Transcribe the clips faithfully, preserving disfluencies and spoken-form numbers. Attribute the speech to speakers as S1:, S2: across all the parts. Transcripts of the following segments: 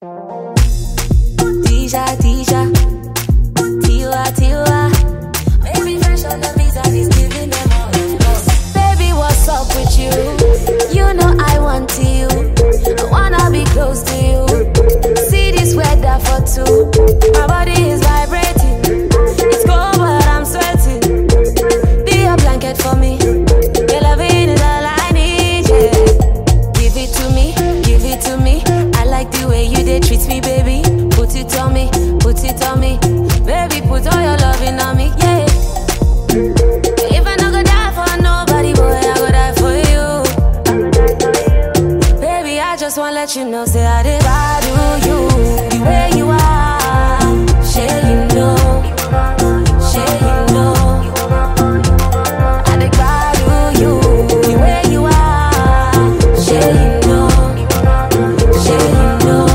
S1: Tisha, Tisha, Tiwa, Tiwa. Baby, fresh on the visa, he's giving them all. Baby, what's up with you? You know I want you. I wanna be close to you. See this weather for two. My body is vibrating. It's cold, but I'm sweating. Be a blanket for me. Your loving is all I need, yeah. Give it to me, give it to me. I like the way you they treat me, baby. Put it on me, put it on me. Baby, put all your loving on me, yeah. If I not go die for nobody, boy, I go die for you. Baby, I just wanna let you know, say I did value you. The way you are, share you know, share you know. I did value you. The way you are, share you know, share you know.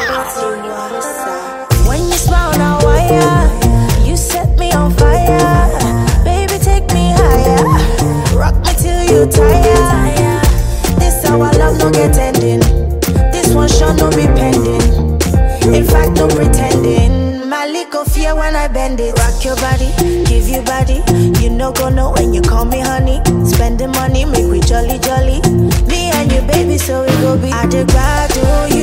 S2: When you smile now, wire, you set me on fire. Baby, take me higher. Rock me till you tire. This our love no get ending. This one sure no be pending. In fact, no pretending. My little fear when I bend it. Rock your body, give you body. You no go know when you call me honey. Spend the money, make we jolly jolly. Me and you, baby, so we go be. I dig bad to you.